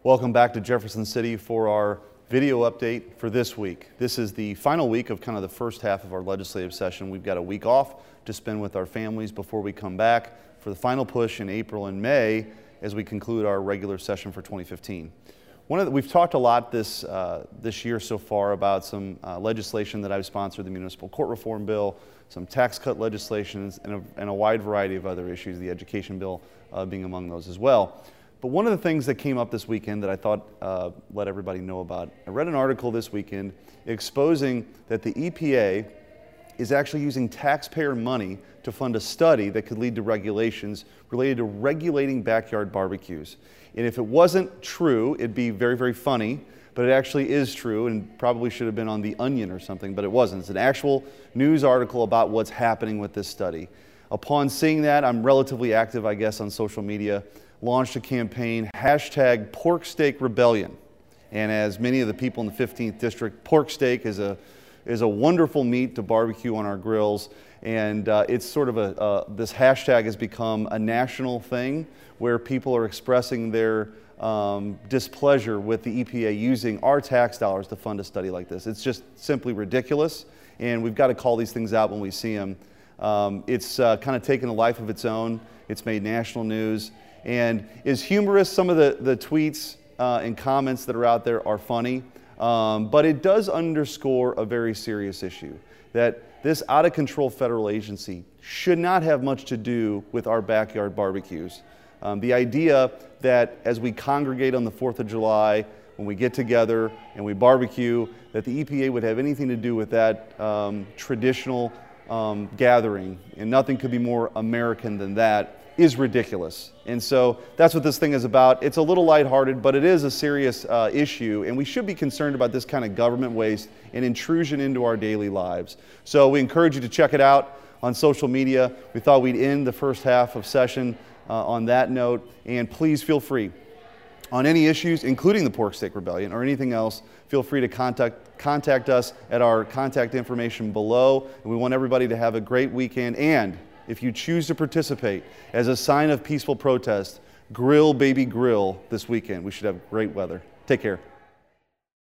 Welcome back to Jefferson City for our video update for this week. This is the final week of kind of the first half of our legislative session. We've got a week off to spend with our families before we come back for the final push in April and May as we conclude our regular session for 2015. We've talked a lot this year so far about some legislation that I've sponsored, the municipal court reform bill, some tax cut legislation, and a wide variety of other issues, the education bill being among those as well. But one of the things that came up this weekend that I thought let everybody know about, I read an article this weekend exposing that the EPA is actually using taxpayer money to fund a study that could lead to regulations related to regulating backyard barbecues. And if it wasn't true, it'd be very, very funny, but it actually is true and probably should have been on The Onion or something, but it wasn't. It's an actual news article about what's happening with this study. Upon seeing that, I'm relatively active, I guess, on social media, launched a campaign, #PorkSteakRebellion. And as many of the people in the 15th District, pork steak is a wonderful meat to barbecue on our grills. And it's sort of this hashtag has become a national thing where people are expressing their displeasure with the EPA using our tax dollars to fund a study like this. It's just simply ridiculous, and we've got to call these things out when we see them. It's kind of taken a life of its own. It's made national news and is humorous. Some of the tweets and comments that are out there are funny, but it does underscore a very serious issue, that this out-of-control federal agency should not have much to do with our backyard barbecues. The idea that as we congregate on the 4th of July, when we get together and we barbecue, that the EPA would have anything to do with that traditional gathering, and nothing could be more American than that, is ridiculous. And so that's what this thing is about. It's a little lighthearted, but it is a serious issue, and we should be concerned about this kind of government waste and intrusion into our daily lives. So we encourage you to check it out on social media. We thought we'd end the first half of session on that note, and please feel free on any issues, including the Pork Steak Rebellion or anything else. Feel free to contact us at our contact information below. And we want everybody to have a great weekend, and if you choose to participate as a sign of peaceful protest, grill, baby, grill this weekend. We should have great weather. Take care.